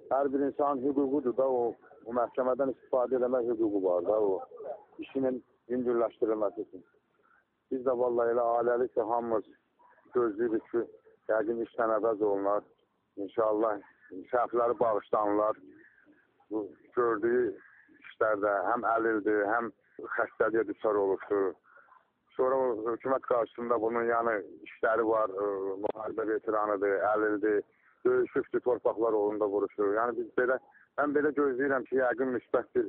Hər bir insanın hüququdur da o məhkəmədən istifadə eləmək hüququ var da o işinin yüngülləşdirilməsi üçün. Biz də vallahi elə ailəliklə hamımız gözləyirik ki, yəqin işdən əvəz olunar. İnşallah səhvləri bağışlanırlar. Bu gördüyü işlərdə həm əlildir, həm xəstəliyə düşər olubdur. Sonra o hökumət qarşısında bunun yəni işləri var, müharibə veteranıdır, əlildir, döyüşübdür, torpaqlar uğrunda vuruşur. Yəni biz belə, mən belə gözləyirəm ki, yəqin müsbət bir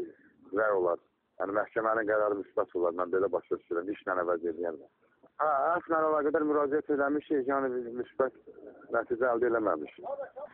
rəy olar. Yəni məhkəmənin qərarı müsbət olar, mən belə başa düşürəm, işlə əvəz edəyərlər. Əslən əlaqədar müraciət eləmişik, yəni müsbət nəticə əldə eləməmişik.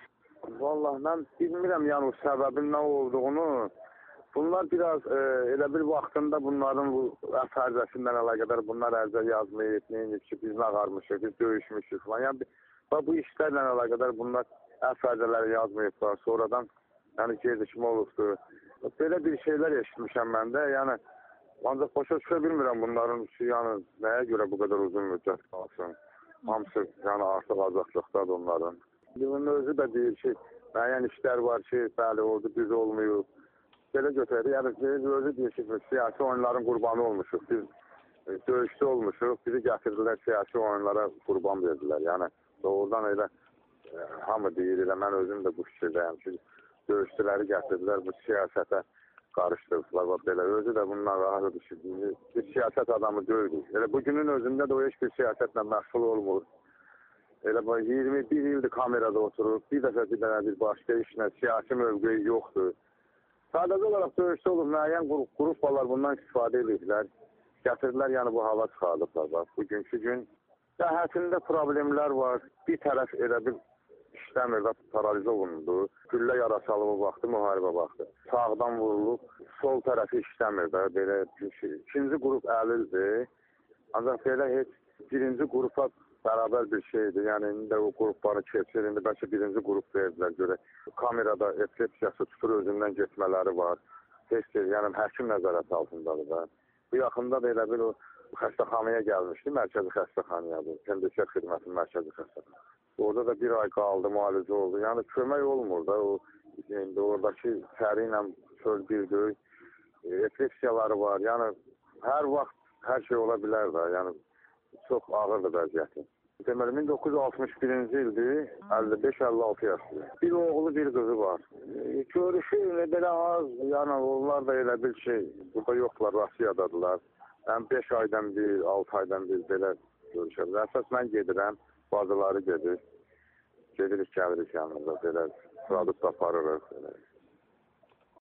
Vallahi mən bilmirəm yəni o səbəbin nə olduğunu. Bunlar biraz elə bir vaxtında bunların bu əfərzəsindən əlaqədar bunlar ərzə yazmayıb, neyinib ki, biz nağarmışıq, biz döyüşmüşük falan. Yəni bu işlərlə əlaqədar bunlar əfərzələri yazmayıblar, sonradan yəni gecikmə olubdur. Belə bir şeylər eşitmişəm mən də, yəni ancaq başa düşə bilmirəm bunların yəni nəyə görə bu qədər uzun müddət qalsın. Hamısı yəni artıq azadlıqdadır onların. Bunun özü də deyir ki, müəyyən işlər var ki, bəli oldu, düz olmuyor. Belə götürək, yəni özü deyir ki, siyasi oyunların qurbanı olmuşuq. Biz döyüşdə olmuşuq, bizi gətirdilər siyasi oyunlara qurban verdilər. Yəni doğrudan elə hamı deyir, elə mən özüm də bu fikirdəyəm ki, döyüşçüləri gətirdilər, bu siyasətə qarışdırdılar. Belə özü də bundan rahat düşürdü. Biz siyasət adamı deyilik. Elə bugünün özündə də o heç bir siyasətlə məşğul olmur. Elə 21 ildir kamerada oturub, bir dəfə bir dənə bir başqa işlə, siyasi mövqeyi yoxdur. Sadəcə olaraq döyüşdə olub, müəyyən qrupalar bundan istifadə edirlər. Gətirdilər, yəni bu hala çıxardıblar. Bugünkü gün cəhətində problemlər var. Bir tərəf elə bir işləmir və paralizə olundu. Güllə yarasalığı vaxtı, müharibə vaxtı. Sağdan vurulub, sol tərəfi işləmir də. Belə ikinci qrup əlildir. Ancaq belə heç birinci qrupa bərabər bir şeydir. Yəni, indi də o qrupları keçir, indi bəlkə birinci qrup verdilər görə. Kamerada epilepsiyası tutur özündən getmələri var. Yəni, həkim nəzarət altındadır da. Bu yaxında da elə bir o xəstəxanaya gəlmişdi, mərkəzi xəstəxanayadır. Pendiklər xidmətinin mərkəzi xəstəxanaya. Orada da bir ay qaldı, müalicə oldu. Yəni, kömək olmur da. İndi oradakı səri ilə söz bir döy, epilepsiyaları var. Yəni, hər vaxt hər şey ola bilər da. Yəni, çox ağırdır vəziyyəti. Deməli, 1961-ci ildir, 55-56 yaşlı. Bir oğlu, bir qızı var. Görüşü belə az, yəni onlar da elə bir şey, burada yoxlar, Rusiyadadılar. Yəni 5 aydan bir, 6 aydan bir belə görüşürlər. Əsas mən gedirəm, bacıları gedir. Gedirik, gəlirik yanında, belə produkt aparırıq.